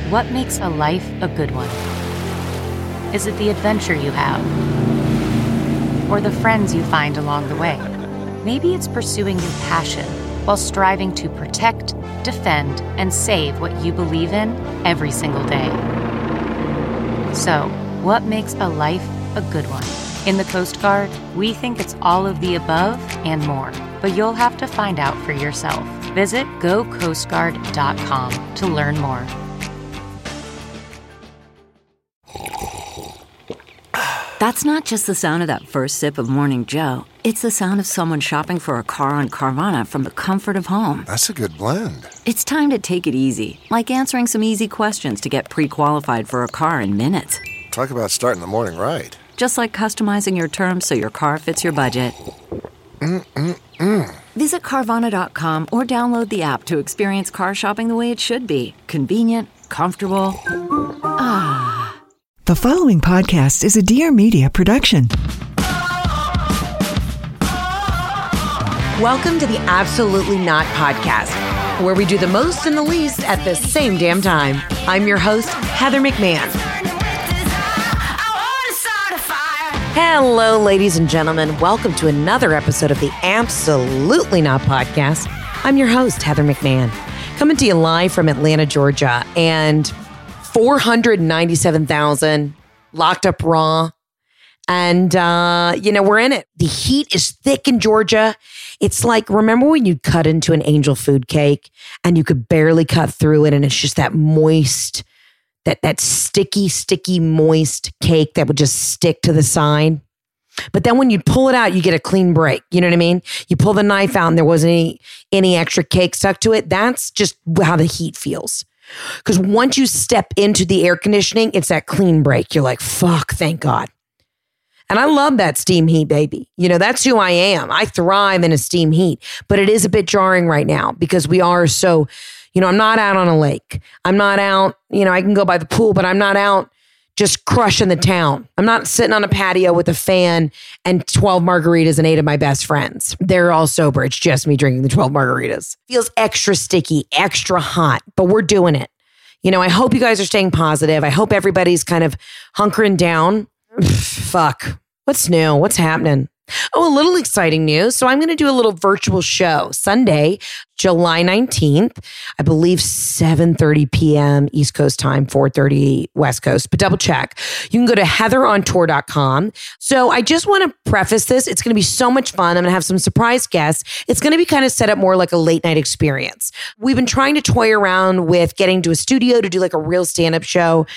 What makes a life a good one? Is it the adventure you have? Or the friends you find along the way? Maybe it's pursuing your passion while striving to protect, defend, and save what you believe in every single day. So, what makes a life a good one? In the Coast Guard, we think it's all of the above and more, but you'll have to find out for yourself. Visit gocoastguard.com to learn more. That's not just the sound of that first sip of Morning Joe. It's the sound of someone shopping for a car on Carvana from the comfort of home. That's a good blend. It's time to take it easy, like answering some easy questions to get pre-qualified for a car in minutes. Talk about starting the morning right. Just like customizing your terms so your car fits your budget. Visit Carvana.com or download the app to experience car shopping the way it should be. Convenient, comfortable. The following podcast is a Dear Media production. Welcome to the Absolutely Not podcast, where we do the most and the least at the same damn time. I'm your host, Heather McMahon. Hello, ladies and gentlemen. Welcome to another episode of the Absolutely Not podcast. I'm your host, Heather McMahon, coming to you live from Atlanta, Georgia, and 497,000 locked up raw. And, we're in it. The heat is thick in Georgia. It's like, remember when you'd cut into an Angel Food cake and you could barely cut through it, and it's just that moist, that sticky, moist cake that would just stick to the side. But then when you pull it out, you get a clean break. You know what I mean? You pull the knife out and there wasn't any extra cake stuck to it. That's just how the heat feels. Because once you step into the air conditioning, it's that clean break. You're like, fuck, thank God. And I love that steam heat, baby. You know, that's who I am. I thrive in a steam heat. But it is a bit jarring right now because we are so, I'm not out on a lake. I'm not out, I can go by the pool, but I'm not out just crushing the town. I'm not sitting on a patio with a fan and 12 margaritas and 8 of my best friends. They're all sober. It's just me drinking the 12 margaritas. Feels extra sticky, extra hot, but we're doing it. I hope you guys are staying positive. I hope everybody's kind of hunkering down. Fuck. What's new? What's happening? Oh, a little exciting news. So I'm going to do a little virtual show Sunday, July 19th, I believe 7:30 p.m. East Coast time, 4:30 West Coast, but double check. You can go to heatherontour.com. So I just want to preface this. It's going to be so much fun. I'm going to have some surprise guests. It's going to be kind of set up more like a late night experience. We've been trying to toy around with getting to a studio to do like a real stand-up show.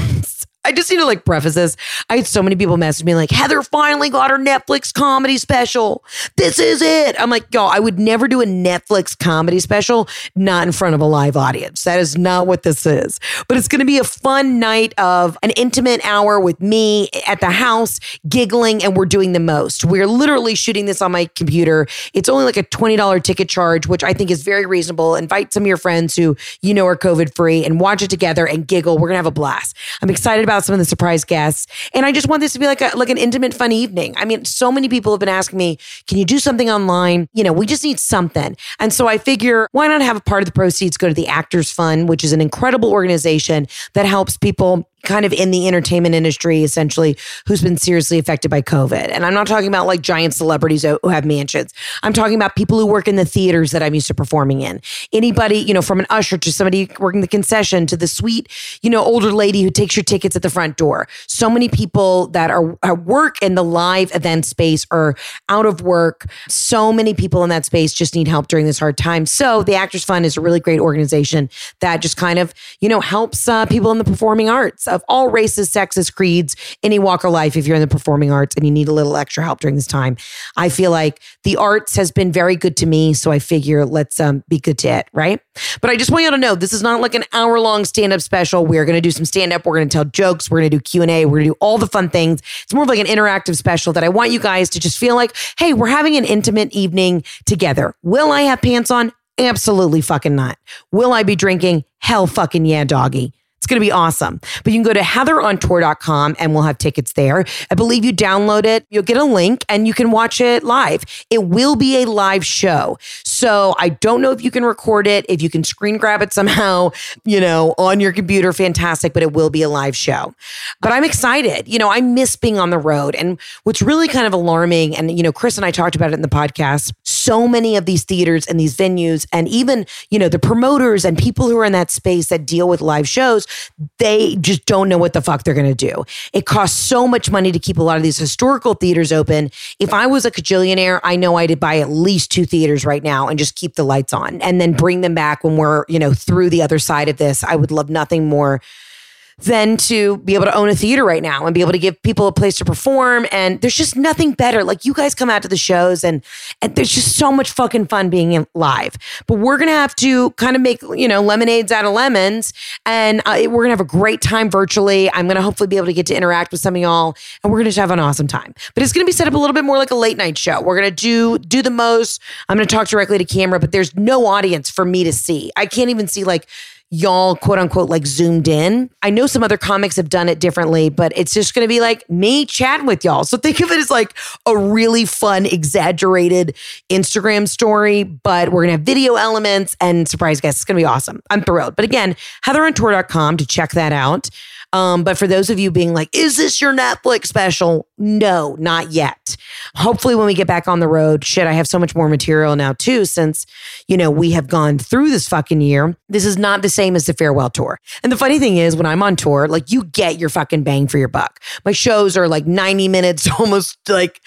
I just need to preface this. I had so many people message me like, Heather finally got her Netflix comedy special. This is it. I'm like, yo, I would never do a Netflix comedy special, not in front of a live audience. That is not what this is. But it's going to be a fun night of an intimate hour with me at the house, giggling, and we're doing the most. We're literally shooting this on my computer. It's only like a $20 ticket charge, which I think is very reasonable. Invite some of your friends who are COVID free and watch it together and giggle. We're going to have a blast. I'm excited about some of the surprise guests. And I just want this to be like an intimate, fun evening. I mean, so many people have been asking me, can you do something online? We just need something. And so I figure, why not have a part of the proceeds go to the Actors Fund, which is an incredible organization that helps people kind of in the entertainment industry, essentially, who's been seriously affected by COVID. And I'm not talking about like giant celebrities who have mansions. I'm talking about people who work in the theaters that I'm used to performing in. Anybody, from an usher to somebody working the concession to the sweet, older lady who takes your tickets at the front door. So many people that are work in the live event space are out of work. So many people in that space just need help during this hard time. So the Actors Fund is a really great organization that just kind of, helps people in the performing arts of all races, sexes, creeds, any walk of life. If you're in the performing arts and you need a little extra help during this time, I feel like the arts has been very good to me. So I figure let's be good to it, right? But I just want you to know, this is not like an hour-long stand-up special. We're going to do some stand-up. We're going to tell jokes. We're going to do Q&A. We're going to do all the fun things. It's more of like an interactive special that I want you guys to just feel like, hey, we're having an intimate evening together. Will I have pants on? Absolutely fucking not. Will I be drinking? Hell fucking yeah, doggy. It's going to be awesome. But you can go to heatherontour.com and we'll have tickets there. I believe you download it, you'll get a link and you can watch it live. It will be a live show. So I don't know if you can record it, if you can screen grab it somehow, on your computer, fantastic, but it will be a live show. But I'm excited. I miss being on the road. And what's really kind of alarming, and, Chris and I talked about it in the podcast, so many of these theaters and these venues and even, the promoters and people who are in that space that deal with live shows, they just don't know what the fuck they're going to do. It costs so much money to keep a lot of these historical theaters open. If I was a cajillionaire, I know I'd buy at least 2 theaters right now and just keep the lights on and then bring them back when we're, through the other side of this. I would love nothing more than to be able to own a theater right now and be able to give people a place to perform. And there's just nothing better. Like, you guys come out to the shows and there's just so much fucking fun being live. But we're going to have to kind of make, lemonades out of lemons. And we're going to have a great time virtually. I'm going to hopefully be able to get to interact with some of y'all. And we're going to just have an awesome time. But it's going to be set up a little bit more like a late night show. We're going to do the most. I'm going to talk directly to camera, but there's no audience for me to see. I can't even see y'all, quote unquote, zoomed in. I know some other comics have done it differently, but it's just going to be me chatting with y'all. So think of it as a really fun, exaggerated Instagram story, but we're going to have video elements and surprise guests. It's going to be awesome. I'm thrilled. But again, heatherontour.com to check that out. But for those of you being is this your Netflix special? No, not yet. Hopefully when we get back on the road, I have so much more material now too, since, we have gone through this fucking year. This is not the same as the farewell tour. And the funny thing is, when I'm on tour, you get your fucking bang for your buck. My shows are 90 minutes, almost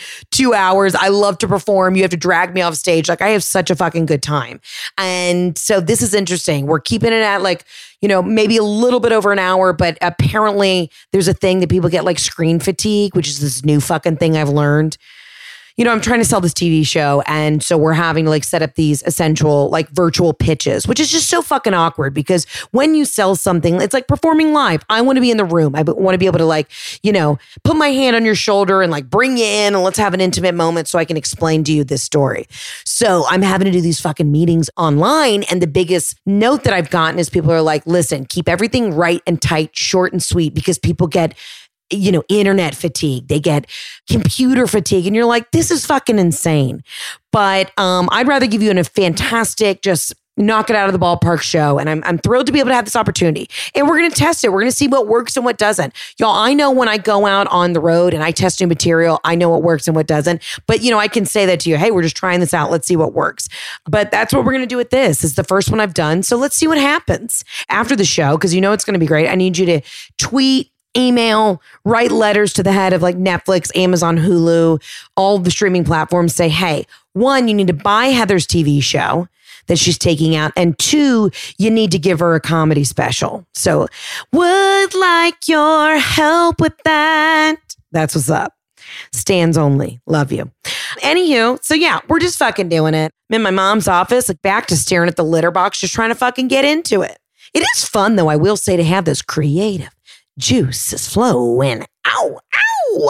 2 hours. I love to perform. You have to drag me off stage. I have such a fucking good time. And so this is interesting. We're keeping it at maybe a little bit over an hour, but apparently there's a thing that people get screen fatigue, which is this new fucking thing I've learned. I'm trying to sell this TV show. And so we're having to set up these essential virtual pitches, which is just so fucking awkward because when you sell something, it's like performing live. I want to be in the room. I want to be able to put my hand on your shoulder and bring you in and let's have an intimate moment so I can explain to you this story. So I'm having to do these fucking meetings online. And the biggest note that I've gotten is people are listen, keep everything right and tight, short and sweet, because people get internet fatigue. They get computer fatigue. And you're this is fucking insane. But I'd rather give you a fantastic, just knock it out of the ballpark show. And I'm thrilled to be able to have this opportunity. And we're going to test it. We're going to see what works and what doesn't. Y'all, I know when I go out on the road and I test new material, I know what works and what doesn't. But, I can say that to you. Hey, we're just trying this out. Let's see what works. But that's what we're going to do with this. It's the first one I've done. So let's see what happens after the show. Because it's going to be great. I need you to tweet, email, write letters to the head of Netflix, Amazon, Hulu, all the streaming platforms. Say, hey, 1, you need to buy Heather's TV show that she's taking out. And 2, you need to give her a comedy special. So, would like your help with that. That's what's up. Stands only. Love you. Anywho, so yeah, we're just fucking doing it. I'm in my mom's office, back to staring at the litter box, just trying to fucking get into it. It is fun, though, I will say, to have this creative juice is flowing. Ow, ow.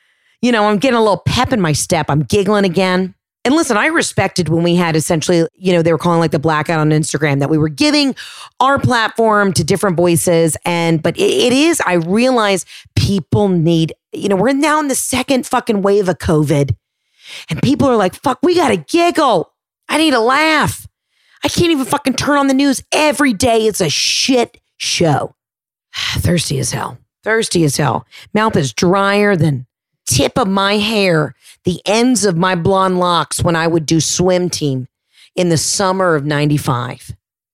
I'm getting a little pep in my step. I'm giggling again. And listen, I respected when we had essentially, they were calling the blackout on Instagram, that we were giving our platform to different voices. But it is, I realize people need, we're now in the second fucking wave of COVID. And people are fuck, we got to giggle. I need to laugh. I can't even fucking turn on the news every day. It's a shit show. Thirsty as hell. Thirsty as hell. Mouth is drier than tip of my hair, the ends of my blonde locks when I would do swim team in the summer of 95.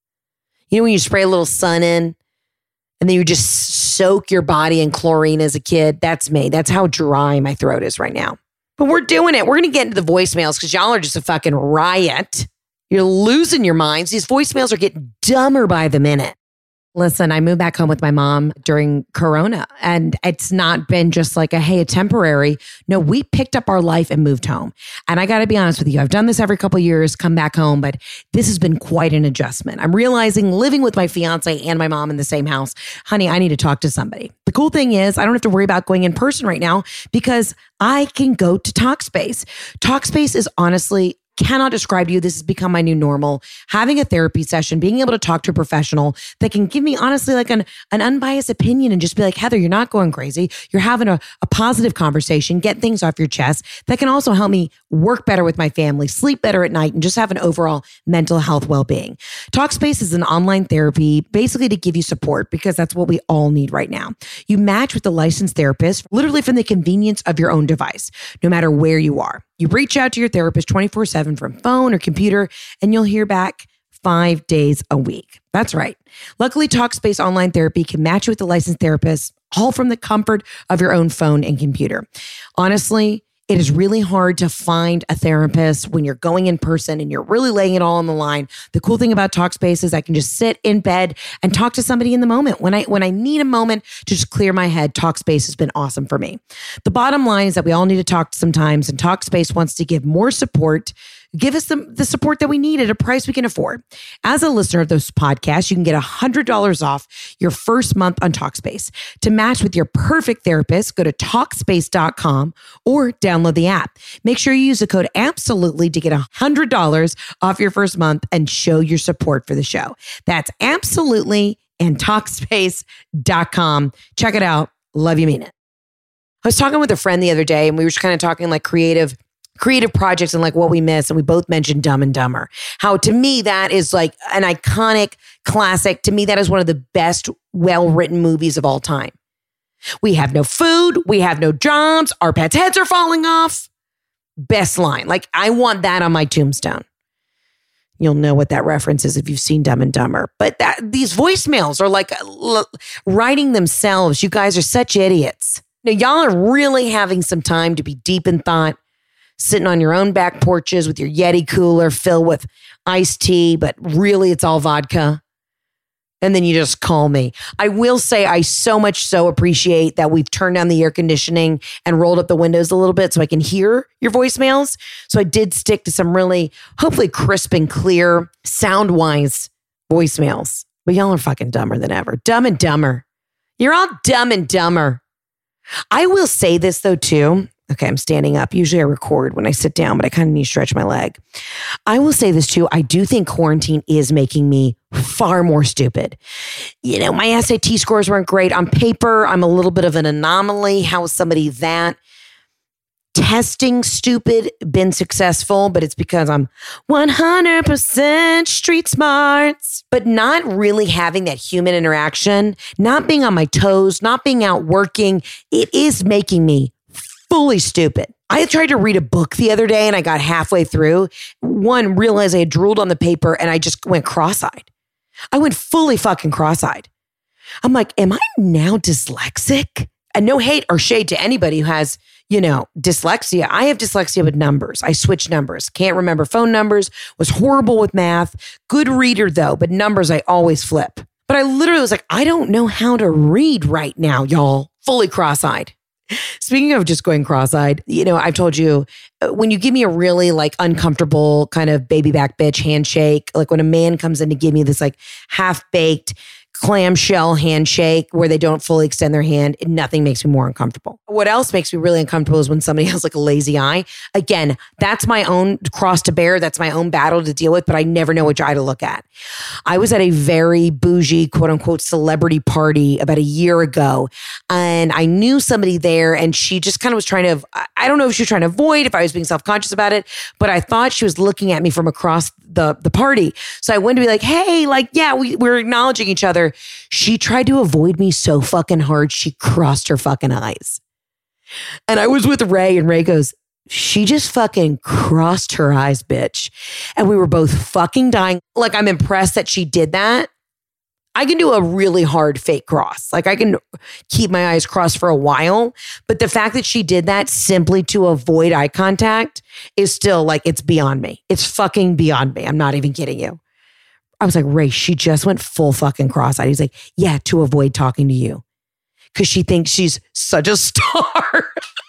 When you spray a little sun in and then you just soak your body in chlorine as a kid? That's me. That's how dry my throat is right now. But we're doing it. We're going to get into the voicemails because y'all are just a fucking riot. You're losing your minds. These voicemails are getting dumber by the minute. Listen, I moved back home with my mom during Corona, and it's not been just a temporary. No, we picked up our life and moved home. And I got to be honest with you, I've done this every couple of years, come back home, but this has been quite an adjustment. I'm realizing living with my fiance and my mom in the same house, honey, I need to talk to somebody. The cool thing is I don't have to worry about going in person right now because I can go to Talkspace. Talkspace is honestly Cannot describe to you. This has become my new normal. Having a therapy session, being able to talk to a professional that can give me honestly like an unbiased opinion and just be like, Heather, you're not going crazy. You're having a positive conversation, get things off your chest that can also help me work better with my family, sleep better at night, and just have an overall mental health well-being. Talkspace is an online therapy basically to give you support because that's what we all need right now. You match with a licensed therapist literally from the convenience of your own device, no matter where you are. You reach out to your therapist 24/7 from phone or computer, and you'll hear back 5 days a week. That's right. Luckily, Talkspace Online Therapy can match you with a licensed therapist, all from the comfort of your own phone and computer. Honestly, it is really hard to find a therapist when you're going in person and you're really laying it all on the line. The cool thing about Talkspace is I can just sit in bed and talk to somebody in the moment. When I need a moment to just clear my head, Talkspace has been awesome for me. The bottom line is that we all need to talk sometimes, and Talkspace wants to give more support. Give us the support that we need at a price we can afford. As a listener of those podcasts, you can get $100 off your first month on Talkspace. To match with your perfect therapist, go to Talkspace.com or download the app. Make sure you use the code ABSOLUTELY to get $100 off your first month and show your support for the show. That's Absolutely and Talkspace.com. Check it out. Love you, mean it. I was talking with a friend the other day, and we were just kind of talking like creative projects and like what we miss. And we both mentioned Dumb and Dumber. How to me, that is like an iconic classic. To me, that is one of the best well-written movies of all time. We have no food. We have no jobs. Our pets' heads are falling off. Best line. Like, I want that on my tombstone. You'll know what that reference is if you've seen Dumb and Dumber. But these voicemails are like writing themselves. You guys are such idiots. Now, y'all are really having some time to be deep in thought, sitting on your own back porches with your Yeti cooler filled with iced tea, but really it's all vodka. And then you just call me. I will say I so much so appreciate that we've turned down the air conditioning and rolled up the windows a little bit so I can hear your voicemails. So I did stick to some really, hopefully crisp and clear, sound-wise voicemails. But y'all are fucking dumber than ever. Dumb and Dumber. You're all dumb and dumber. I will say this though too. Okay, I'm standing up. Usually I record when I sit down, but I kind of need to stretch my leg. I will say this too. I do think quarantine is making me far more stupid. You know, my SAT scores weren't great. On paper, I'm a little bit of an anomaly. How is somebody that testing stupid been successful? But it's because I'm 100% street smarts, but not really having that human interaction, not being on my toes, not being out working. It is making me fully stupid. I tried to read a book the other day and I got halfway through. One, realized I had drooled on the paper and I just went cross-eyed. I went fully fucking cross-eyed. I'm like, am I now dyslexic? And no hate or shade to anybody who has, dyslexia. I have dyslexia with numbers. I switch numbers. Can't remember phone numbers. Was horrible with math. Good reader though, but numbers I always flip. But I literally was like, I don't know how to read right now, y'all. Fully cross-eyed. Speaking of just going cross-eyed, I've told you, when you give me a really like uncomfortable kind of baby back bitch handshake, like when a man comes in to give me this like half-baked clamshell handshake where they don't fully extend their hand, nothing makes me more uncomfortable. What else makes me really uncomfortable is when somebody has like a lazy eye. Again, that's my own cross to bear. That's my own battle to deal with, but I never know which eye to look at. I was at a very bougie, quote unquote, celebrity party about a year ago, and I knew somebody there, and she just kind of was trying to, I don't know if she was trying to avoid, if I was being self-conscious about it, but I thought she was looking at me from across the party. So I went to be like, hey, like, yeah, we're acknowledging each other. She tried to avoid me so fucking hard, she crossed her fucking eyes. And I was with Ray, and Ray goes, she just fucking crossed her eyes, bitch. And we were both fucking dying. Like, I'm impressed that she did that. I can do a really hard fake cross. Like, I can keep my eyes crossed for a while. But the fact that she did that simply to avoid eye contact is still like, it's beyond me. It's fucking beyond me. I'm not even kidding you. I was like, Ray, she just went full fucking cross-eyed. He's like, yeah, to avoid talking to you. Because she thinks she's such a star.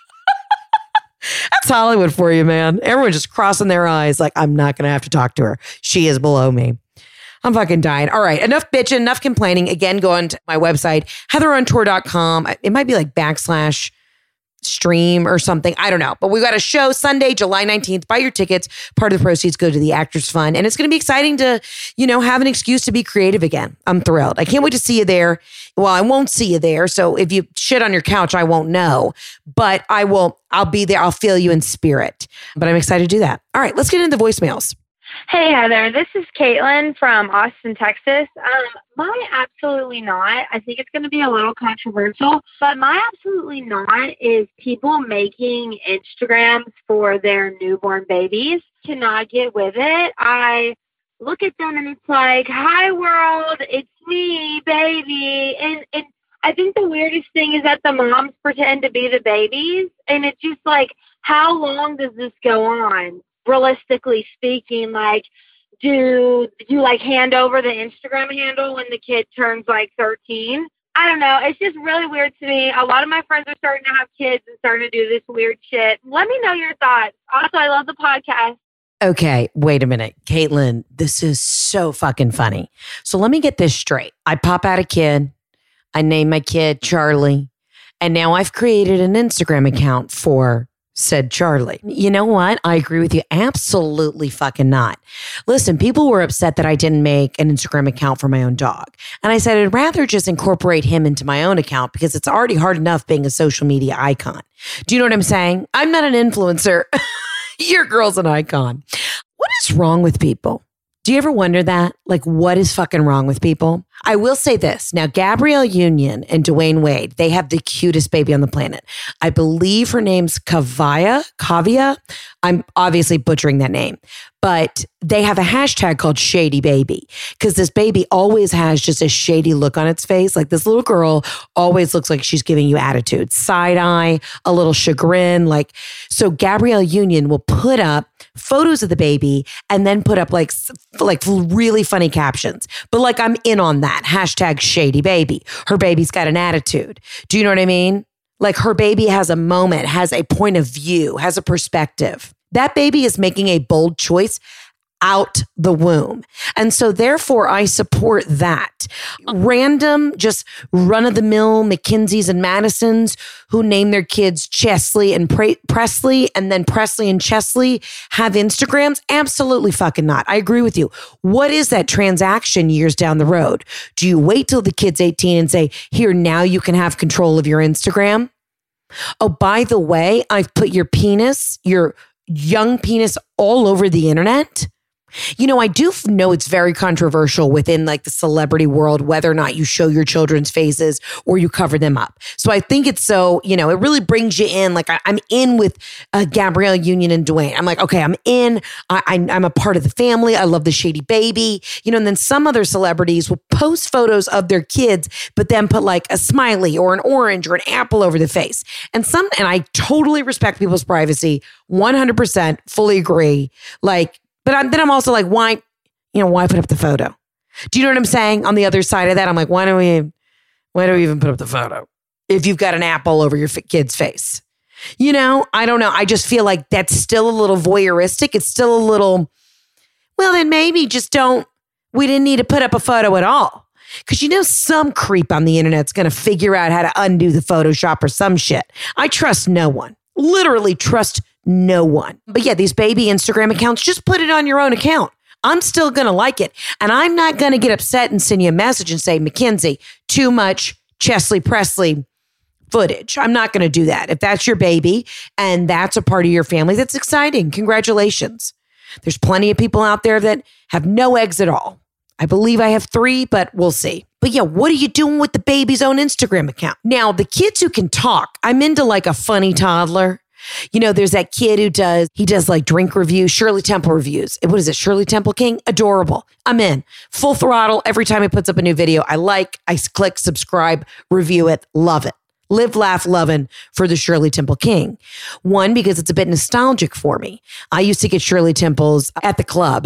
That's Hollywood for you, man. Everyone just crossing their eyes like, I'm not going to have to talk to her. She is below me. I'm fucking dying. All right, enough bitching, enough complaining. Again, go on to my website, heatherontour.com. It might be like / stream or something. I don't know. But we got a show Sunday, July 19th. Buy your tickets. Part of the proceeds go to the Actors Fund. And it's going to be exciting to, have an excuse to be creative again. I'm thrilled. I can't wait to see you there. Well, I won't see you there. So if you shit on your couch, I won't know. But I'll be there. I'll feel you in spirit. But I'm excited to do that. All right, let's get into the voicemails. Hey, Heather. This is Caitlin from Austin, Texas. My absolutely not. I think it's going to be a little controversial, but my absolutely not is people making Instagrams for their newborn babies. Cannot get with it. I look at them and it's like, hi, world. It's me, baby. And I think the weirdest thing is that the moms pretend to be the babies. And it's just like, how long does this go on? Realistically speaking, like, do you like hand over the Instagram handle when the kid turns like 13? I don't know. It's just really weird to me. A lot of my friends are starting to have kids and starting to do this weird shit. Let me know your thoughts. Also, I love the podcast. Okay, wait a minute. Caitlin, this is so fucking funny. So let me get this straight. I pop out a kid. I name my kid Charlie. And now I've created an Instagram account for said Charlie. You know what? I agree with you. Absolutely fucking not. Listen, people were upset that I didn't make an Instagram account for my own dog. And I said, I'd rather just incorporate him into my own account because it's already hard enough being a social media icon. Do you know what I'm saying? I'm not an influencer. Your girl's an icon. What is wrong with people? Do you ever wonder that? Like, what is fucking wrong with people? I will say this. Now, Gabrielle Union and Dwayne Wade, they have the cutest baby on the planet. I believe her name's Kavia. I'm obviously butchering that name. But they have a hashtag called Shady Baby because this baby always has just a shady look on its face. Like this little girl always looks like she's giving you attitude, side eye, a little chagrin. So Gabrielle Union will put up photos of the baby and then put up like really funny captions. But like, I'm in on that. Hashtag Shady Baby. Her baby's got an attitude. Do you know what I mean? Like her baby has a moment, has a point of view, has a perspective. That baby is making a bold choice out the womb. And so therefore I support that. Random, just run-of-the-mill Mackenzies and Madisons who name their kids Chesley and Presley, and then Presley and Chesley have Instagrams? Absolutely fucking not. I agree with you. What is that transaction years down the road? Do you wait till the kid's 18 and say, here, now you can have control of your Instagram? Oh, by the way, I've put your young penis all over the internet. I do know it's very controversial within like the celebrity world, whether or not you show your children's faces or you cover them up. So I think it's so, it really brings you in. Like I'm in with Gabrielle Union and Dwayne. I'm like, okay, I'm in. I'm a part of the family. I love the Shady Baby, and then some other celebrities will post photos of their kids, but then put like a smiley or an orange or an apple over the face. And I totally respect people's privacy. 100% fully agree. But I'm also like, why put up the photo? Do you know what I'm saying? On the other side of that, I'm like, why do we even put up the photo if you've got an apple over your kid's face? I don't know. I just feel like that's still a little voyeuristic. It's still a little, well, then maybe we didn't need to put up a photo at all. Because some creep on the internet's going to figure out how to undo the Photoshop or some shit. I trust no one. Literally trust no one. But yeah, these baby Instagram accounts, just put it on your own account. I'm still going to like it. And I'm not going to get upset and send you a message and say, Mackenzie, too much Chesley Presley footage. I'm not going to do that. If that's your baby and that's a part of your family, that's exciting. Congratulations. There's plenty of people out there that have no eggs at all. I believe I have 3, but we'll see. But yeah, what are you doing with the baby's own Instagram account? Now, the kids who can talk, I'm into like a funny toddler. There's that kid who does like drink reviews, Shirley Temple reviews. What is it? Shirley Temple King? Adorable. I'm in. Full throttle. Every time he puts up a new video, I click subscribe, review it, love it. Live, laugh, loving for the Shirley Temple King. One, because it's a bit nostalgic for me. I used to get Shirley Temples at the club.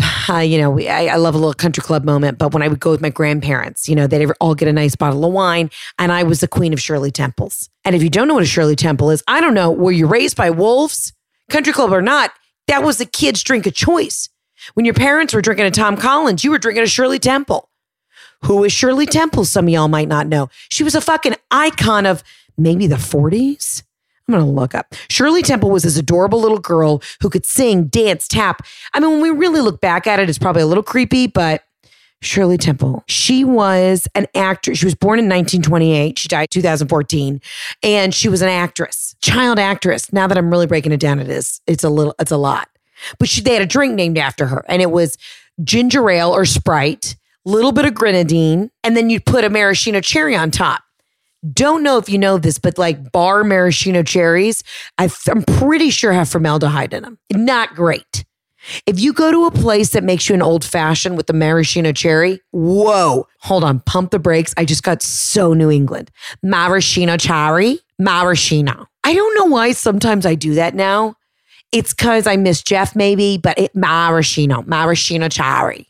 I love a little country club moment, but when I would go with my grandparents, they'd all get a nice bottle of wine, and I was the queen of Shirley Temples. And if you don't know what a Shirley Temple is, I don't know, were you raised by wolves? Country club or not, that was the kid's drink of choice. When your parents were drinking a Tom Collins, you were drinking a Shirley Temple. Who is Shirley Temple? Some of y'all might not know. She was a fucking icon of maybe the 40s. I'm going to look up. Shirley Temple was this adorable little girl who could sing, dance, tap. I mean, when we really look back at it, it's probably a little creepy, but Shirley Temple, she was an actress. She was born in 1928. She died 2014. And she was an actress, child actress. Now that I'm really breaking it down, it's a lot. But they had a drink named after her, and it was ginger ale or Sprite, little bit of grenadine, and then you'd put a maraschino cherry on top. Don't know if you know this, but like bar maraschino cherries, I'm pretty sure have formaldehyde in them. Not great. If you go to a place that makes you an old fashioned with the maraschino cherry, whoa, hold on, pump the brakes. I just got so New England. Maraschino cherry, maraschino. I don't know why sometimes I do that now. It's because I miss Jeff maybe, but maraschino cherry.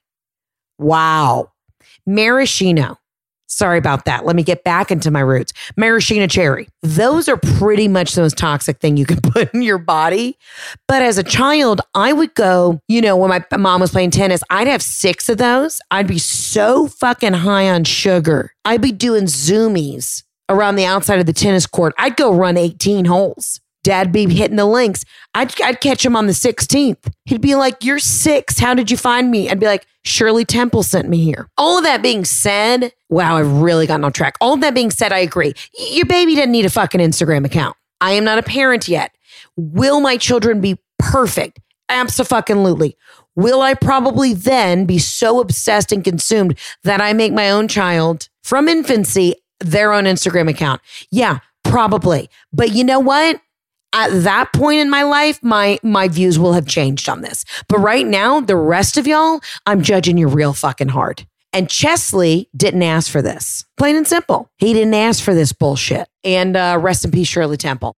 Wow. Maraschino. Sorry about that. Let me get back into my roots. Maraschino cherry. Those are pretty much the most toxic thing you can put in your body. But as a child, I would go, when my mom was playing tennis, I'd have 6 of those. I'd be so fucking high on sugar. I'd be doing zoomies around the outside of the tennis court. I'd go run 18 holes. Dad be hitting the links. I'd catch him on the 16th. He'd be like, "You're 6. How did you find me?" I'd be like, "Shirley Temple sent me here." All of that being said, wow, I've really gotten off track. All of that being said, I agree. Your baby doesn't need a fucking Instagram account. I am not a parent yet. Will my children be perfect? Abso-fucking-lutely. Will I probably then be so obsessed and consumed that I make my own child from infancy their own Instagram account? Yeah, probably. But you know what? At that point in my life, my views will have changed on this. But right now, the rest of y'all, I'm judging you real fucking hard. And Chesley didn't ask for this. Plain and simple. He didn't ask for this bullshit. And rest in peace, Shirley Temple.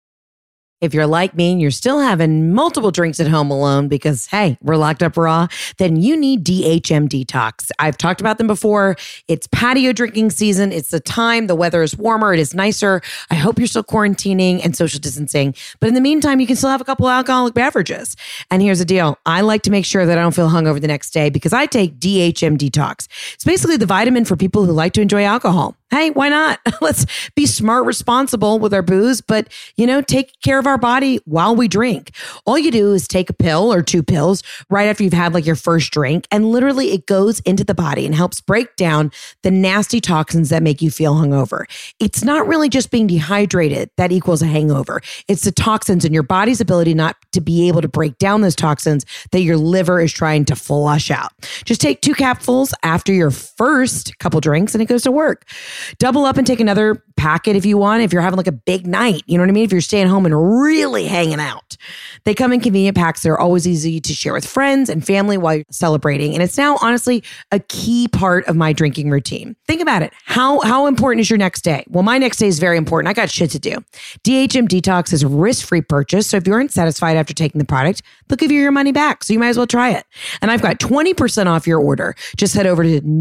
If you're like me and you're still having multiple drinks at home alone because, hey, we're locked up raw, then you need DHM Detox. I've talked about them before. It's patio drinking season. It's the time. The weather is warmer. It is nicer. I hope you're still quarantining and social distancing. But in the meantime, you can still have a couple alcoholic beverages. And here's the deal. I like to make sure that I don't feel hungover the next day because I take DHM Detox. It's basically the vitamin for people who like to enjoy alcohol. Hey, why not? Let's be smart, responsible with our booze, but, take care of our body while we drink. All you do is take a pill or 2 pills right after you've had like your first drink. And literally it goes into the body and helps break down the nasty toxins that make you feel hungover. It's not really just being dehydrated that equals a hangover. It's the toxins in your body's ability not to be able to break down those toxins that your liver is trying to flush out. Just take 2 capsules after your first couple drinks and it goes to work. Double up and take another packet if you want, if you're having like a big night, you know what I mean? If you're staying home and really hanging out. They come in convenient packs that are always easy to share with friends and family while you're celebrating. And it's now honestly a key part of my drinking routine. Think about it. How important is your next day? Well, my next day is very important. I got shit to do. DHM Detox is a risk-free purchase. So if you aren't satisfied after taking the product, they'll give you your money back. So you might as well try it. And I've got 20% off your order. Just head over to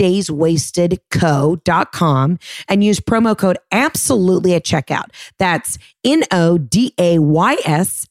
nodayswastedco.com and use promo code absolutely at checkout. That's NODAYS,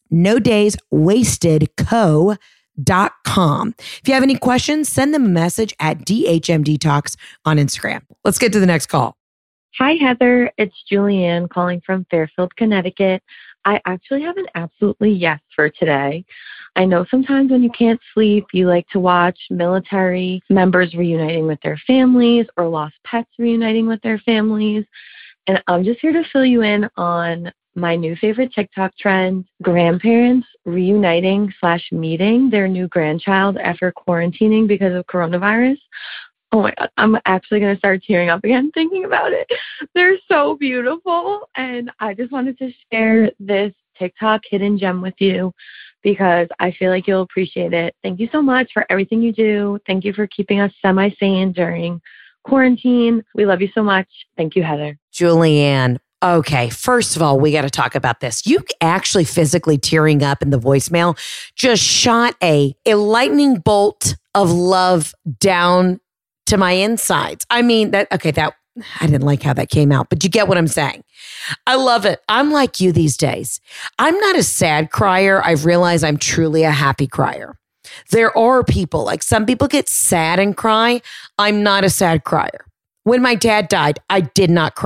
nodayswastedco.com. If you have any questions, send them a message at DHM Detox on Instagram. Let's get to the next call. Hi, Heather. It's Julianne calling from Fairfield, Connecticut. I actually have an absolutely yes for today. I know sometimes when you can't sleep, you like to watch military members reuniting with their families or lost pets reuniting with their families. And I'm just here to fill you in on my new favorite TikTok trend, grandparents reuniting/meeting their new grandchild after quarantining because of coronavirus. Oh my God, I'm actually going to start tearing up again thinking about it. They're so beautiful. And I just wanted to share this TikTok hidden gem with you because I feel like you'll appreciate it. Thank you so much for everything you do. Thank you for keeping us semi-sane during quarantine. We love you so much. Thank you, Heather. Julianne. Okay, first of all, we got to talk about this. You actually physically tearing up in the voicemail just shot a lightning bolt of love down to my insides. I mean, I didn't like how that came out, but you get what I'm saying. I love it. I'm like you these days. I'm not a sad crier. I've realized I'm truly a happy crier. There are people, like some people get sad and cry. I'm not a sad crier. When my dad died, I did not cry.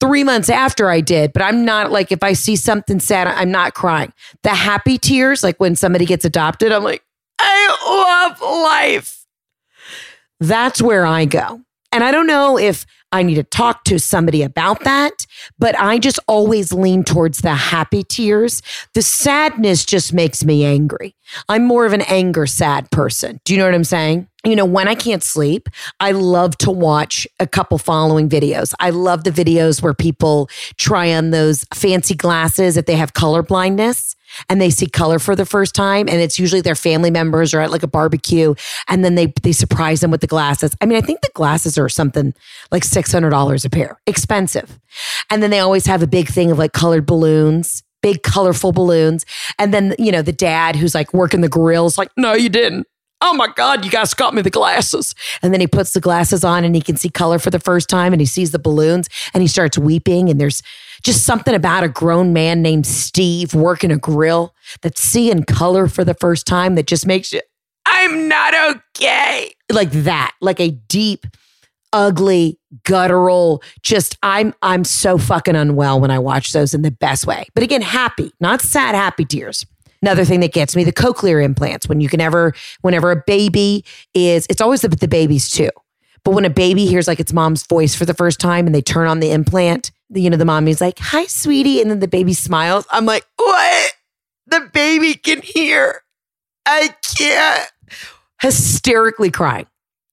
3 months after I did, but I'm not like, if I see something sad, I'm not crying. The happy tears, like when somebody gets adopted, I'm like, I love life. That's where I go. And I don't know if I need to talk to somebody about that, but I just always lean towards the happy tears. The sadness just makes me angry. I'm more of an anger sad person. Do you know what I'm saying? You know, when I can't sleep, I love to watch a couple following videos. I love the videos where people try on those fancy glasses if they have color blindness and they see color for the first time. And it's usually their family members or at like a barbecue. And then they surprise them with the glasses. I mean, I think the glasses are something like $600 a pair, expensive. And then they always have a big thing of like colored balloons, big colorful balloons. And then, you know, the dad who's like working the grill is like, no, you didn't. Oh my God, you guys got me the glasses. And then he puts the glasses on and he can see color for the first time and he sees the balloons and he starts weeping. And there's just something about a grown man named Steve working a grill that's seeing color for the first time that just makes you, I'm not okay. Like that, like a deep, ugly, guttural, just I'm so fucking unwell when I watch those in the best way. But again, happy, not sad, happy tears. Another thing that gets me, the cochlear implants. Whenever a baby it's always the babies too. But when a baby hears like its mom's voice for the first time and they turn on the implant, the mommy's like, hi, sweetie. And then the baby smiles. I'm like, what? The baby can hear. I can't. Hysterically crying.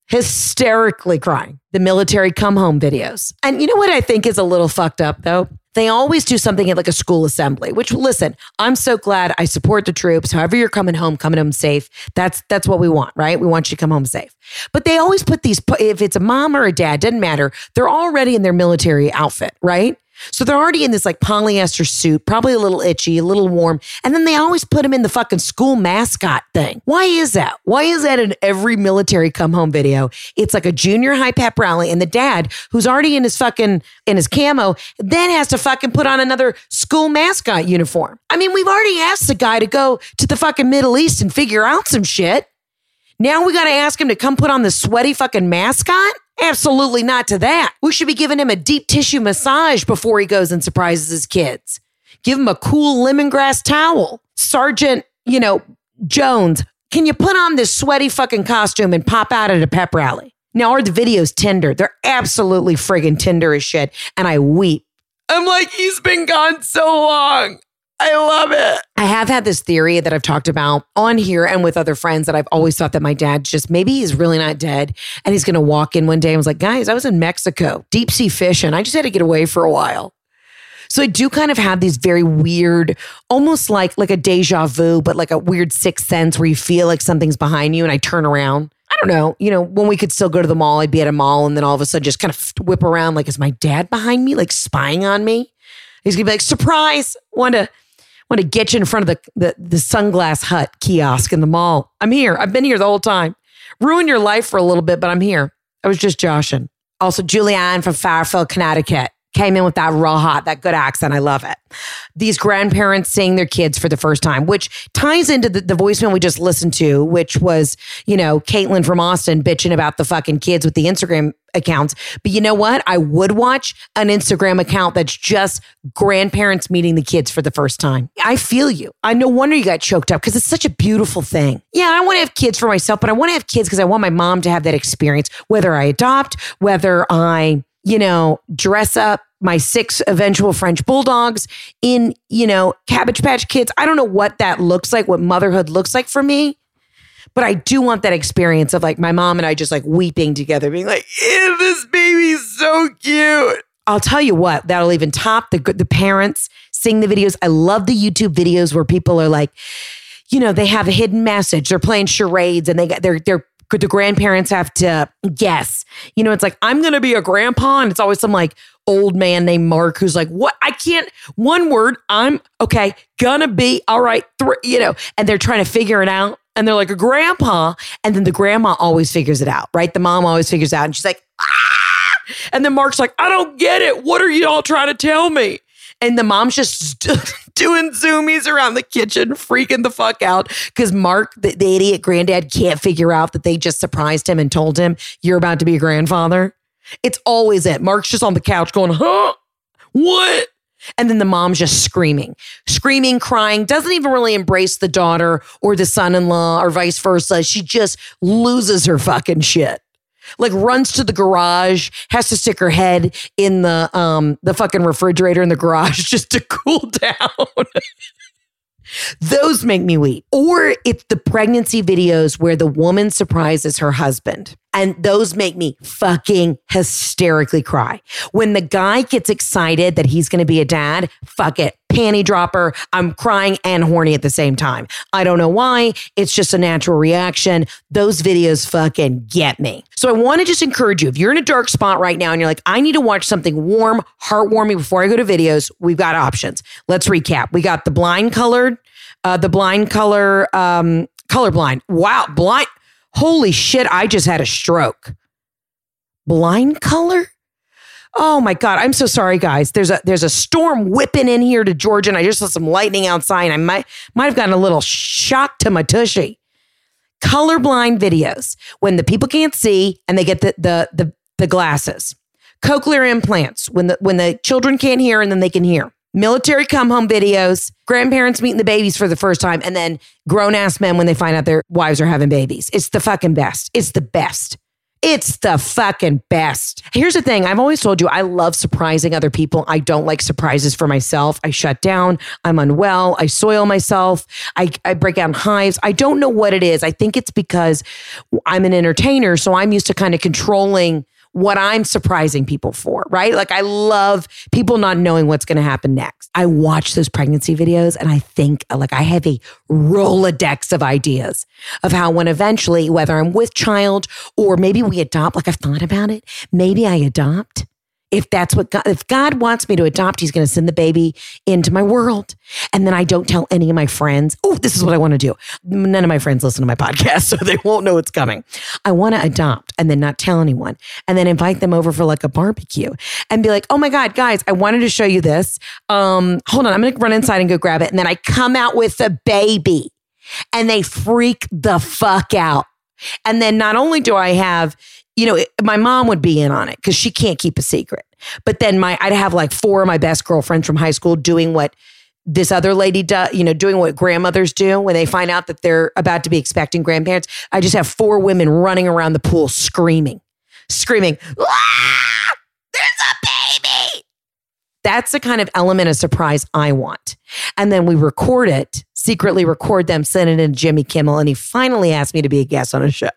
The military come home videos. And you know what I think is a little fucked up though? They always do something at like a school assembly, which listen, I'm so glad. I support the troops. However you're coming home safe. That's what we want, right? We want you to come home safe. But they always put these, if it's a mom or a dad, doesn't matter. They're already in their military outfit, right? So they're already in this like polyester suit, probably a little itchy, a little warm. And then they always put them in the fucking school mascot thing. Why is that? Why is that in every military come home video? It's like a junior high pep rally and the dad who's already in his camo then has to fucking put on another school mascot uniform. I mean, we've already asked the guy to go to the fucking Middle East and figure out some shit. Now we got to ask him to come put on the sweaty fucking mascot? Absolutely not to that. We should be giving him a deep tissue massage before he goes and surprises his kids. Give him a cool lemongrass towel. Sergeant, Jones, can you put on this sweaty fucking costume and pop out at a pep rally? Now, are the videos tender? They're absolutely friggin' tender as shit. And I weep. I'm like, he's been gone so long. I love it. I have had this theory that I've talked about on here and with other friends that I've always thought that my dad maybe he's really not dead and he's going to walk in one day and was like, guys, I was in Mexico, deep sea fishing. I just had to get away for a while. So I do kind of have these very weird, almost like a deja vu, but like a weird sixth sense where you feel like something's behind you and I turn around. I don't know, when we could still go to the mall, I'd be at a mall and then all of a sudden just kind of whip around like, is my dad behind me, like spying on me? He's going to be like, surprise, want to get you in front of the Sunglass Hut kiosk in the mall. I'm here. I've been here the whole time. Ruin your life for a little bit, but I'm here. I was just joshing. Also, Julianne from Fairfield, Connecticut came in with that raw hot, that good accent. I love it. These grandparents seeing their kids for the first time, which ties into the voicemail we just listened to, which was, Caitlin from Austin bitching about the fucking kids with the Instagram accounts. But you know what? I would watch an Instagram account that's just grandparents meeting the kids for the first time. I feel you. I no wonder you got choked up because it's such a beautiful thing. Yeah, I want to have kids for myself, but I want to have kids because I want my mom to have that experience, whether I adopt, whether I dress up my 6 eventual French bulldogs in, Cabbage Patch Kids. I don't know what that looks like, what motherhood looks like for me. But I do want that experience of like my mom and I just like weeping together, being like, this baby's so cute. I'll tell you what, that'll even top the parents seeing the videos. I love the YouTube videos where people are like, they have a hidden message. They're playing charades and the grandparents have to guess. It's like, I'm going to be a grandpa. And it's always some like old man named Mark who's like, what? I can't, one word, I'm okay, gonna be, all right, and they're trying to figure it out. And they're like, a grandpa. And then the grandma always figures it out, right? The mom always figures it out. And she's like, ah! And then Mark's like, I don't get it. What are you all trying to tell me? And the mom's just doing zoomies around the kitchen, freaking the fuck out. Because Mark, the idiot granddad, can't figure out that they just surprised him and told him, you're about to be a grandfather. It's always it. Mark's just on the couch going, huh? What? And then the mom's just screaming, crying, doesn't even really embrace the daughter or the son-in-law or vice versa. She just loses her fucking shit. Like runs to the garage, has to stick her head in the fucking refrigerator in the garage just to cool down. Those make me weep. Or it's the pregnancy videos where the woman surprises her husband. And those make me fucking hysterically cry. When the guy gets excited that he's going to be a dad, fuck it. Panty dropper. I'm crying and horny at the same time. I don't know why. It's just a natural reaction. Those videos fucking get me. So I want to just encourage you, if you're in a dark spot right now and you're like, I need to watch something warm, heartwarming before I go to videos, we've got options. Let's recap. We got the blind color, colorblind. Wow, blind. Holy shit, I just had a stroke. Blind color? Oh my God, I'm so sorry, guys. There's a storm whipping in here to Georgia, and I just saw some lightning outside, and I might have gotten a little shock to my tushy. Colorblind videos, when the people can't see and they get the glasses. Cochlear implants, when the children can't hear and then they can hear. Military come home videos, grandparents meeting the babies for the first time, and then grown-ass men when they find out their wives are having babies. It's the fucking best. It's the best. It's the fucking best. Here's the thing. I've always told you, I love surprising other people. I don't like surprises for myself. I shut down. I'm unwell. I soil myself. I break out in hives. I don't know what it is. I think it's because I'm an entertainer, so I'm used to kind of controlling what I'm surprising people for, right? Like I love people not knowing what's going to happen next. I watch those pregnancy videos and I think like I have a Rolodex of ideas of how when eventually, whether I'm with child or maybe we adopt, like I've thought about it, maybe I adopt. If that's what God, if God wants me to adopt, he's going to send the baby into my world. And then I don't tell any of my friends, oh, this is what I want to do. None of my friends listen to my podcast, so they won't know what's coming. I want to adopt and then not tell anyone and then invite them over for like a barbecue and be like, oh my God, guys, I wanted to show you this. Hold on, I'm going to run inside and go grab it. And then I come out with the baby and they freak the fuck out. And then not only do I have, you know, my mom would be in on it because she can't keep a secret. But then I'd have like 4 of my best girlfriends from high school doing what this other lady does, you know, doing what grandmothers do when they find out that they're about to be expecting grandparents. I just have 4 women running around the pool screaming, ah, there's a baby. That's the kind of element of surprise I want. And then we record it, secretly record them, send it in to Jimmy Kimmel. And he finally asked me to be a guest on a show.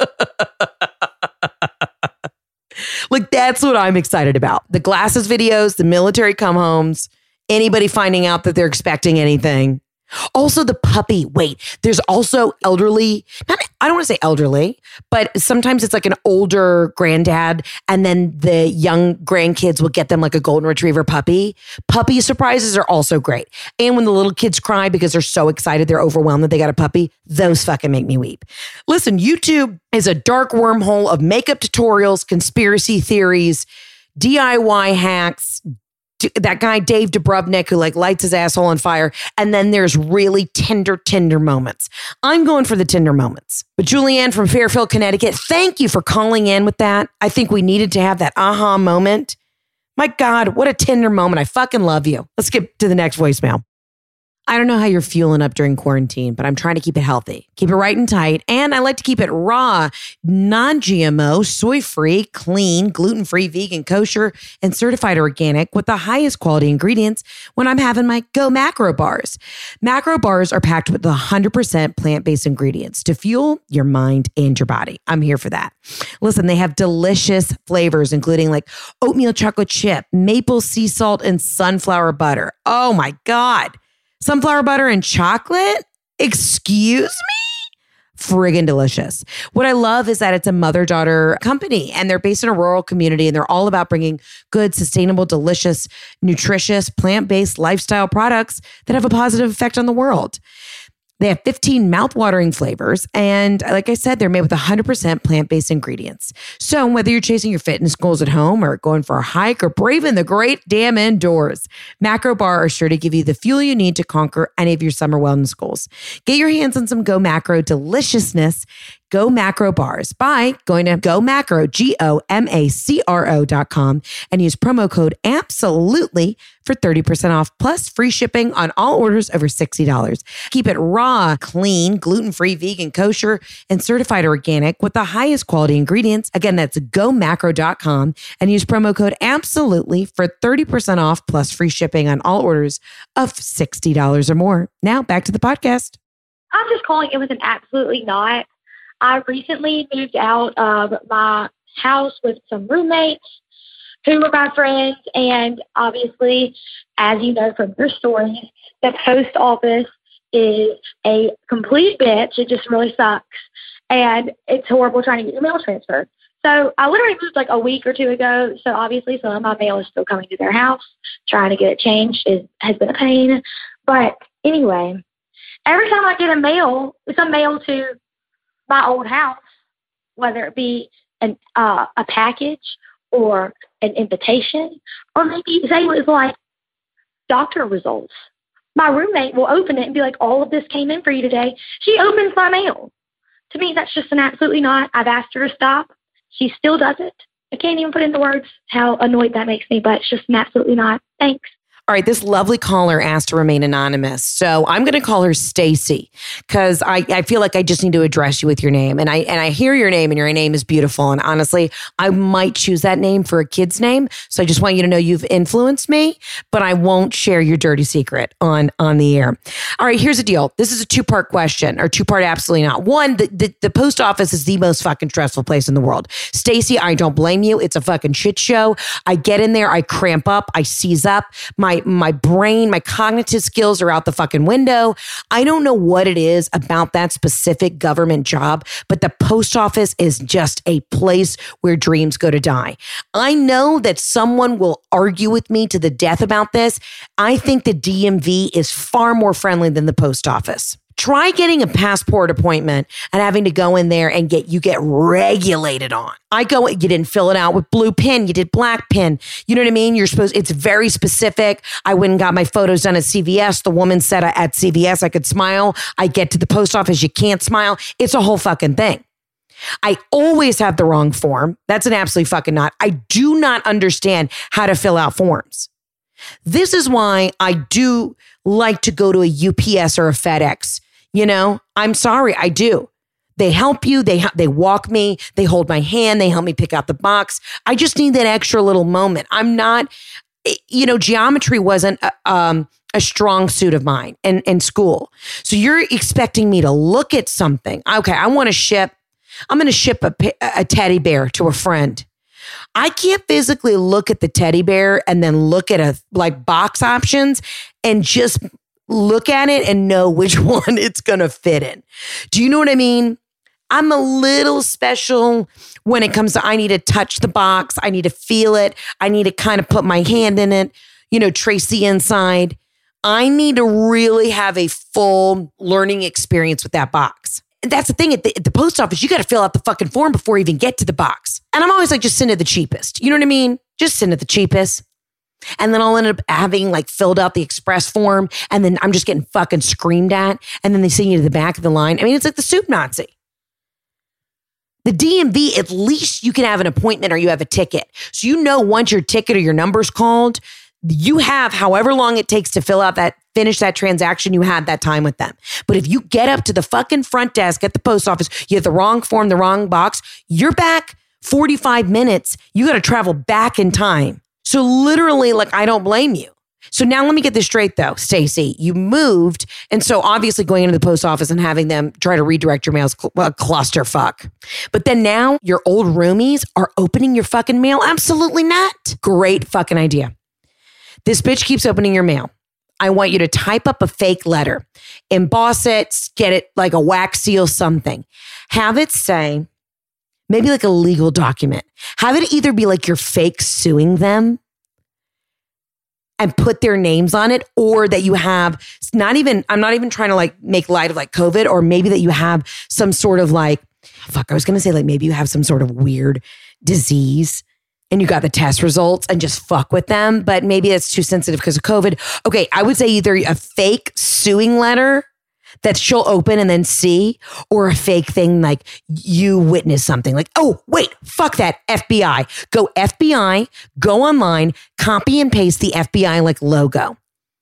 Like, that's what I'm excited about. The glasses videos, the military come homes, anybody finding out that they're expecting anything. Also the puppy. Wait, there's also elderly, I don't want to say elderly, but sometimes it's like an older granddad and then the young grandkids will get them like a golden retriever puppy. Puppy surprises are also great. And when the little kids cry because they're so excited, they're overwhelmed that they got a puppy, those fucking make me weep. Listen, YouTube is a dark wormhole of makeup tutorials, conspiracy theories, DIY hacks, that guy, Dave Dubrownik, who like lights his asshole on fire. And then there's really tender moments. I'm going for the tender moments. But Julianne from Fairfield, Connecticut, thank you for calling in with that. I think we needed to have that aha moment. My God, what a tender moment. I fucking love you. Let's get to the next voicemail. I don't know how you're fueling up during quarantine, but I'm trying to keep it healthy. Keep it right and tight. And I like to keep it raw, non-GMO, soy-free, clean, gluten-free, vegan, kosher, and certified organic with the highest quality ingredients when I'm having my Go Macro bars. Macro bars are packed with 100% plant-based ingredients to fuel your mind and your body. I'm here for that. Listen, they have delicious flavors, including like oatmeal chocolate chip, maple sea salt, and sunflower butter. Oh my God. Sunflower butter and chocolate? Excuse me? Friggin' delicious. What I love is that it's a mother-daughter company and they're based in a rural community and they're all about bringing good, sustainable, delicious, nutritious, plant-based lifestyle products that have a positive effect on the world. They have 15 mouth-watering flavors. And like I said, they're made with 100% plant-based ingredients. So whether you're chasing your fitness goals at home or going for a hike or braving the great damn indoors, Macro Bar are sure to give you the fuel you need to conquer any of your summer wellness goals. Get your hands on some Go Macro deliciousness. Go Macro bars by going to GoMacro, GoMacro.com, and use promo code ABSOLUTELY for 30% off, plus free shipping on all orders over $60. Keep it raw, clean, gluten-free, vegan, kosher, and certified organic with the highest quality ingredients. Again, that's GoMacro.com, and use promo code ABSOLUTELY for 30% off, plus free shipping on all orders of $60 or more. Now, back to the podcast. I'm just calling it with an absolutely not. I recently moved out of my house with some roommates who were my friends. And obviously, as you know from your stories, the post office is a complete bitch. It just really sucks. And it's horrible trying to get your mail transferred. So I literally moved like a week or two ago. So obviously some of my mail is still coming to their house. Trying to get it changed has been a pain. But anyway, every time I get some mail to my old house, whether it be a package or an invitation, or maybe say it was like doctor results, my roommate will open it and be like, all of this came in for you today. She opens my mail. To me, that's just an absolutely not. I've asked her to stop. She still does it. I can't even put into words how annoyed that makes me, but it's just an absolutely not. Thanks. All right, this lovely caller asked to remain anonymous. So I'm going to call her Stacy because I feel like I just need to address you with your name. And I hear your name and your name is beautiful. And honestly, I might choose that name for a kid's name. So I just want you to know you've influenced me, but I won't share your dirty secret on the air. All right, here's the deal. This is a two-part question or two-part absolutely not. One, the post office is the most fucking stressful place in the world. Stacy, I don't blame you. It's a fucking shit show. I get in there, I cramp up, I seize up. My brain, my cognitive skills are out the fucking window. I don't know what it is about that specific government job, but the post office is just a place where dreams go to die. I know that someone will argue with me to the death about this. I think the DMV is far more friendly than the post office. Try getting a passport appointment and having to go in there and get regulated on. You didn't fill it out with blue pen, you did black pen. You know what I mean? It's very specific. I went and got my photos done at CVS. The woman said at CVS I could smile. I get to the post office, you can't smile. It's a whole fucking thing. I always have the wrong form. That's an absolute fucking not. I do not understand how to fill out forms. This is why I do like to go to a UPS or a FedEx. You know, I'm sorry, I do. They help you. They walk me. They hold my hand. They help me pick out the box. I just need that extra little moment. I'm not, geometry wasn't a strong suit of mine in school. So you're expecting me to look at something. Okay, I'm going to ship a teddy bear to a friend. I can't physically look at the teddy bear and then look at box options and just look at it and know which one it's going to fit in. Do you know what I mean? I'm a little special when it comes to, I need to touch the box. I need to feel it. I need to kind of put my hand in it, trace the inside. I need to really have a full learning experience with that box. And that's the thing at the post office, you got to fill out the fucking form before you even get to the box. And I'm always like, just send it the cheapest. You know what I mean? Just send it the cheapest. And then I'll end up having filled out the express form. And then I'm just getting fucking screamed at. And then they send you to the back of the line. I mean, it's like the soup Nazi. The DMV, at least you can have an appointment or you have a ticket. So once your ticket or your number's called, you have however long it takes to finish that transaction, you had that time with them. But if you get up to the fucking front desk at the post office, you have the wrong form, the wrong box, you're back 45 minutes. You got to travel back in time. So literally, I don't blame you. So now let me get this straight though, Stacy, you moved. And so obviously going into the post office and having them try to redirect your mail is a clusterfuck. But then now your old roomies are opening your fucking mail? Absolutely not. Great fucking idea. This bitch keeps opening your mail. I want you to type up a fake letter, emboss it, get it like a wax seal, something. Have it say, maybe a legal document. Have it either be you're fake suing them and put their names on it, or that you have I'm not even trying to make light of COVID, or maybe that you have some sort of I was going to say maybe you have some sort of weird disease and you got the test results and just fuck with them, but maybe it's too sensitive because of COVID. Okay, I would say either a fake suing letter that she'll open and then see, or a fake thing like you witness something like, oh, wait, fuck that, FBI. Go FBI, go online, copy and paste the FBI like logo.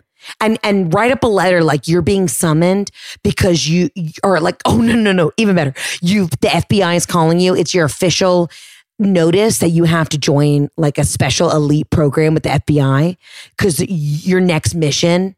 And write up a letter like you're being summoned because you are like, oh, no, even better. The FBI is calling you. It's your official notice that you have to join like a special elite program with the FBI because your next mission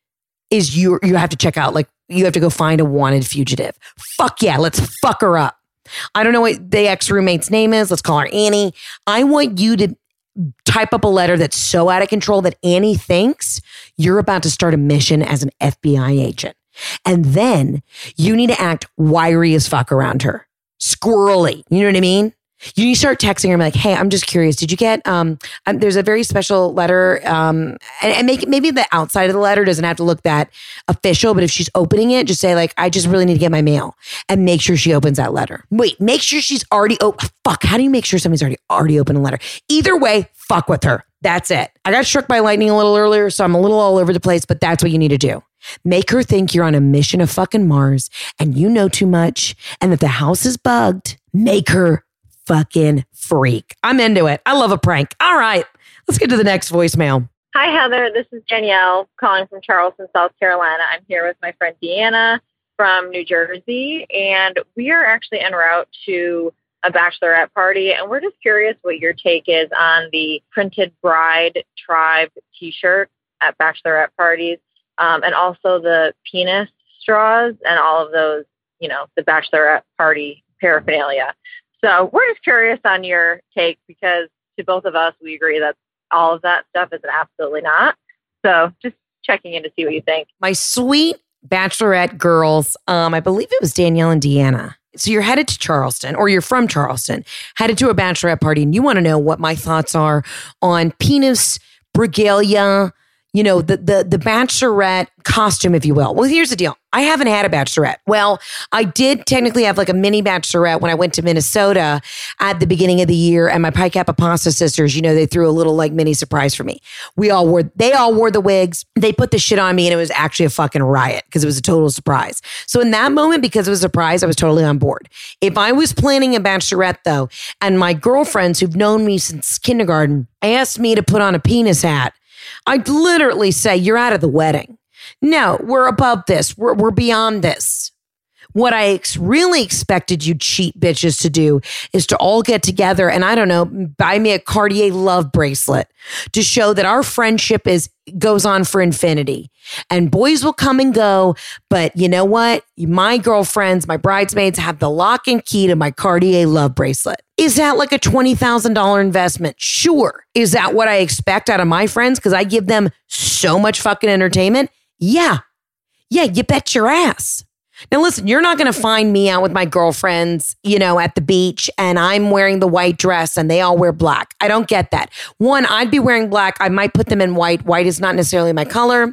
is you have to check out, like you have to go find a wanted fugitive. Fuck yeah, let's fuck her up. I don't know what the ex-roommate's name is. Let's call her Annie. I want you to type up a letter that's so out of control that Annie thinks you're about to start a mission as an FBI agent. And then you need to act wiry as fuck around her. Squirrely. You know what I mean? You need to start texting her and be like, hey, I'm just curious. Did you get, there's a very special letter, and make it, maybe the outside of the letter doesn't have to look that official, but if she's opening it, just say like, I just really need to get my mail, and make sure she opens that letter. Wait, make sure she's already, fuck, how do you make sure somebody's already opened a letter? Either way, fuck with her. That's it. I got struck by lightning a little earlier, so I'm a little all over the place, but that's what you need to do. Make her think you're on a mission of fucking Mars and you know too much and that the house is bugged. Make her fucking freak. I'm into it. I love a prank. All right, let's get to the next voicemail. Hi, Heather. This is Danielle calling from Charleston, South Carolina. I'm here with my friend Deanna from New Jersey, and we are actually en route to a bachelorette party, and we're just curious what your take is on the printed bride tribe t-shirt at bachelorette parties, and also the penis straws and all of those, you know, the bachelorette party paraphernalia. So we're just curious on your take, because to both of us, we agree that all of that stuff is absolutely not. So just checking in to see what you think. My sweet bachelorette girls, I believe it was Danielle and Deanna. So you're headed to Charleston, or you're from Charleston, headed to a bachelorette party, and you want to know what my thoughts are on penis, regalia, you know, the bachelorette costume, if you will. Well, here's the deal. I haven't had a bachelorette. Well, I did technically have like a mini bachelorette when I went to Minnesota at the beginning of the year, and my Pi Kappa Pasta sisters, you know, they threw a little like mini surprise for me. They all wore the wigs. They put the shit on me, and it was actually a fucking riot because it was a total surprise. So in that moment, because it was a surprise, I was totally on board. If I was planning a bachelorette though, and my girlfriends who've known me since kindergarten asked me to put on a penis hat, I'd literally say, you're out of the wedding. No, we're above this. We're beyond this. What I really expected you cheat bitches to do is to all get together and, I don't know, buy me a Cartier love bracelet to show that our friendship goes on for infinity. And boys will come and go, but you know what? My girlfriends, my bridesmaids have the lock and key to my Cartier love bracelet. Is that like a $20,000 investment? Sure. Is that what I expect out of my friends? Because I give them so much fucking entertainment? Yeah. Yeah, you bet your ass. Now, listen, you're not going to find me out with my girlfriends, you know, at the beach, and I'm wearing the white dress and they all wear black. I don't get that. One, I'd be wearing black. I might put them in white. White is not necessarily my color.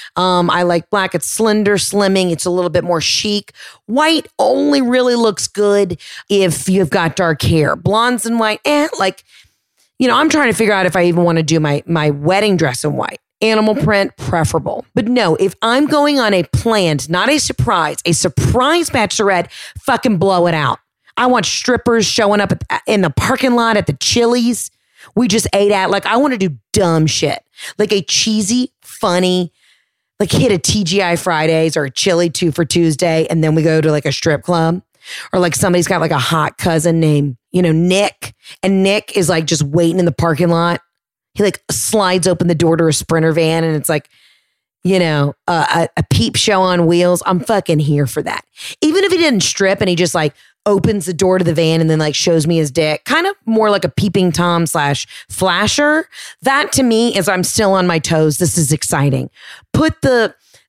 I like black. It's slender, slimming. It's a little bit more chic. White only really looks good if you've got dark hair. Blondes and white, like, you know, I'm trying to figure out if I even want to do my wedding dress in white. Animal print, preferable. But no, if I'm going on a planned, not a surprise bachelorette, fucking blow it out. I want strippers showing up in the parking lot at the Chili's we just ate at. Like, I want to do dumb shit. Like a cheesy, funny, like hit a TGI Fridays or a Chili 2 for Tuesday, and then we go to like a strip club. Or like somebody's got like a hot cousin named, you know, Nick. And Nick is like just waiting in the parking lot. He like slides open the door to a Sprinter van, and it's like, you know, a peep show on wheels. I'm fucking here for that. Even if he didn't strip and he just like opens the door to the van and then like shows me his dick, kind of more like a peeping Tom / flasher. That to me is I'm still on my toes. This is exciting. Put the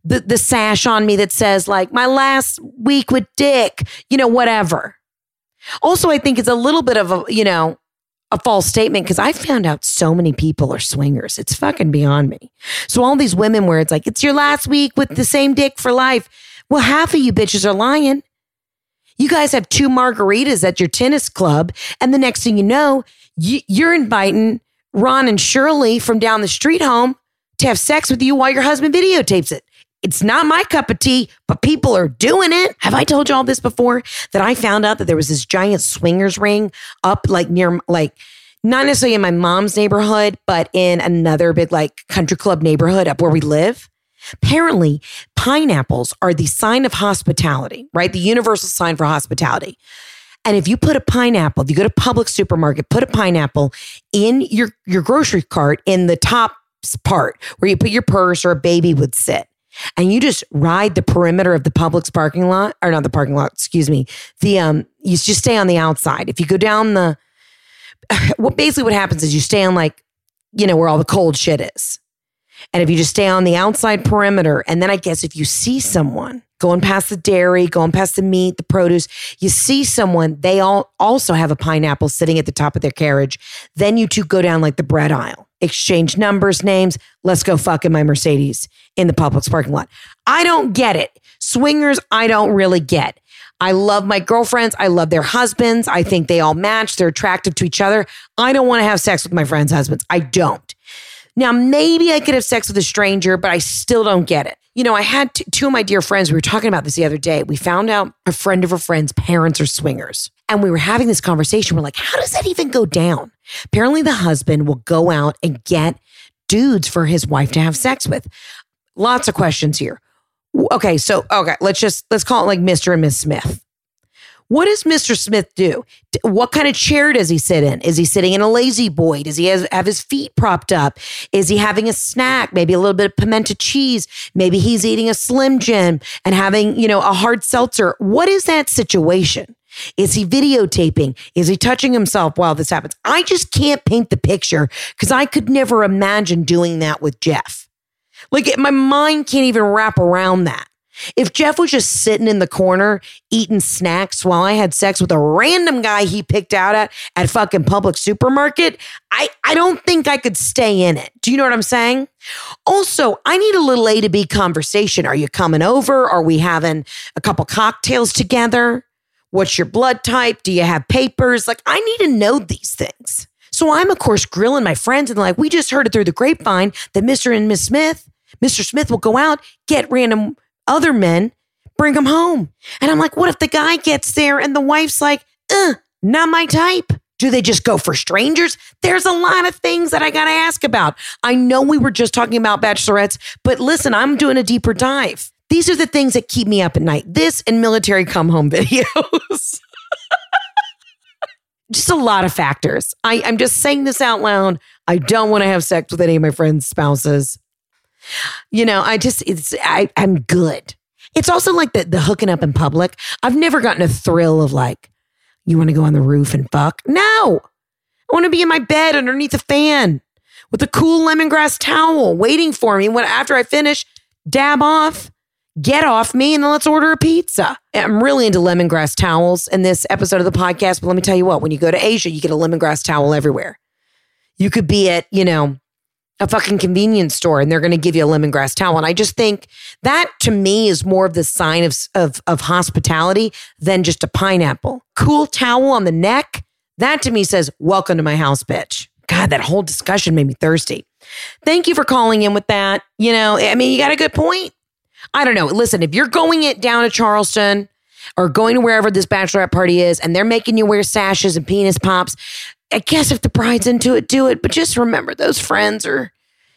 sash on me that says like my last week with Dick, you know, whatever. Also, I think it's a little bit of a, you know, a false statement, because I found out so many people are swingers. It's fucking beyond me. So all these women where it's like, it's your last week with the same dick for life. Well, half of you bitches are lying. You guys have 2 margaritas at your tennis club, and the next thing you know, you're inviting Ron and Shirley from down the street home to have sex with you while your husband videotapes it. It's not my cup of tea, but people are doing it. Have I told you all this before? That I found out that there was this giant swingers ring up like near, like not necessarily in my mom's neighborhood, but in another big like country club neighborhood up where we live. Apparently, pineapples are the sign of hospitality, right? The universal sign for hospitality. And if you put a pineapple, if you go to Publix supermarket, put a pineapple in your grocery cart in the top part where you put your purse or a baby would sit. And you just ride the perimeter of the Publix parking lot, or not the parking lot, excuse me. You just stay on the outside. If you go down what happens is you stay on like, where all the cold shit is. And if you just stay on the outside perimeter, and then I guess if you see someone going past the dairy, going past the meat, the produce, you see someone, they all also have a pineapple sitting at the top of their carriage. Then you two go down like the bread aisle, exchange numbers, names. Let's go fuck in my Mercedes in the Publix parking lot. I don't get it. Swingers, I don't really get. I love my girlfriends. I love their husbands. I think they all match. They're attractive to each other. I don't want to have sex with my friends' husbands. I don't. Now, maybe I could have sex with a stranger, but I still don't get it. I had two of my dear friends. We were talking about this the other day. We found out a friend of a friend's parents are swingers. And we were having this conversation. We're like, how does that even go down? Apparently, the husband will go out and get dudes for his wife to have sex with. Lots of questions here. Okay, let's call it like Mr. and Miss Smith. What does Mr. Smith do? What kind of chair does he sit in? Is he sitting in a lazy boy? Does he have his feet propped up? Is he having a snack? Maybe a little bit of pimento cheese. Maybe he's eating a Slim Jim and having, a hard seltzer. What is that situation? Is he videotaping? Is he touching himself while this happens? I just can't paint the picture because I could never imagine doing that with Jeff. Like my mind can't even wrap around that. If Jeff was just sitting in the corner eating snacks while I had sex with a random guy he picked out at fucking Publix supermarket, I don't think I could stay in it. Do you know what I'm saying? Also, I need a little A to B conversation. Are you coming over? Are we having a couple cocktails together? What's your blood type? Do you have papers? Like, I need to know these things. So I'm, of course, grilling my friends and like, we just heard it through the grapevine that Mr. and Miss Smith, Mr. Smith will go out, get random other men, bring them home. And I'm like, what if the guy gets there and the wife's like, not my type? Do they just go for strangers? There's a lot of things that I got to ask about. I know we were just talking about bachelorettes, but listen, I'm doing a deeper dive. These are the things that keep me up at night. This and military come home videos. Just a lot of factors. I'm just saying this out loud. I don't want to have sex with any of my friends' spouses. I'm good. It's also like the hooking up in public. I've never gotten a thrill of like, you want to go on the roof and fuck? No, I want to be in my bed underneath a fan with a cool lemongrass towel waiting for me. When after I finish, dab off, get off me, and then let's order a pizza. I'm really into lemongrass towels in this episode of the podcast. But let me tell you what, when you go to Asia, you get a lemongrass towel everywhere. You could be at, a fucking convenience store and they're going to give you a lemongrass towel. And I just think that to me is more of the sign of hospitality than just a pineapple. Cool towel on the neck. That to me says, welcome to my house, bitch. God, that whole discussion made me thirsty. Thank you for calling in with that. You got a good point. I don't know. Listen, if you're going down to Charleston or going to wherever this bachelorette party is and they're making you wear sashes and penis pops, I guess if the bride's into it, do it. But just remember those friends are,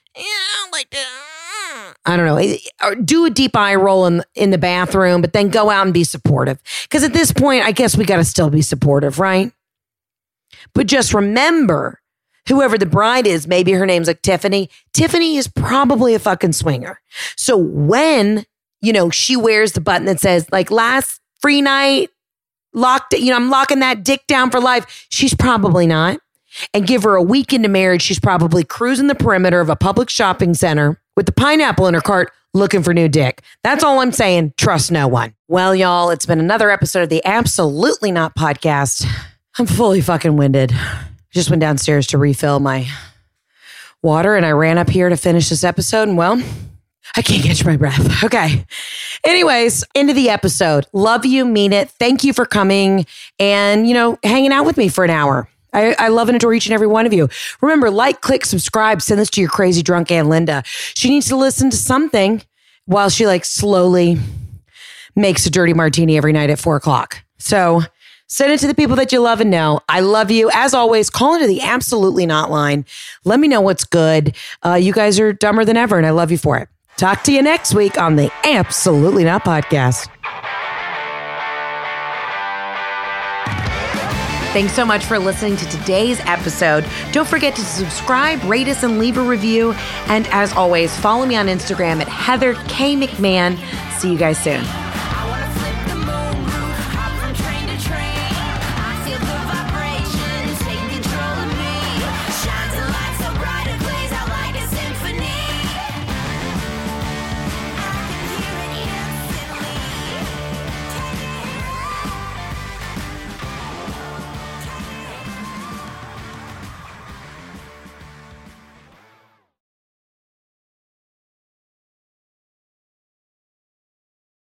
I don't know, or do a deep eye roll in the bathroom, but then go out and be supportive. Because at this point, I guess we got to still be supportive, right? But just remember, whoever the bride is, maybe her name's like Tiffany. Tiffany is probably a fucking swinger. So when, she wears the button that says like last free night, locked, I'm locking that dick down for life. She's probably not. And give her a week into marriage, she's probably cruising the perimeter of a public shopping center with the pineapple in her cart looking for new dick. That's all I'm saying. Trust no one. Well, y'all, it's been another episode of the Absolutely Not podcast. I'm fully fucking winded. Just went downstairs to refill my water and I ran up here to finish this episode. And well, I can't catch my breath. Okay. Anyways, into the episode. Love you, mean it. Thank you for coming and, hanging out with me for an hour. I love and adore each and every one of you. Remember, like, click, subscribe, send this to your crazy drunk Aunt Linda. She needs to listen to something. while she like slowly makes a dirty martini every night at 4:00. So send it to the people that you love and know. I love you. As always, call into the Absolutely Not line. Let me know what's good. You guys are dumber than ever, and I love you for it. Talk to you next week on the Absolutely Not podcast. Thanks so much for listening to today's episode. Don't forget to subscribe, rate us, and leave a review. And as always, follow me on Instagram at Heather K. McMahon. See you guys soon.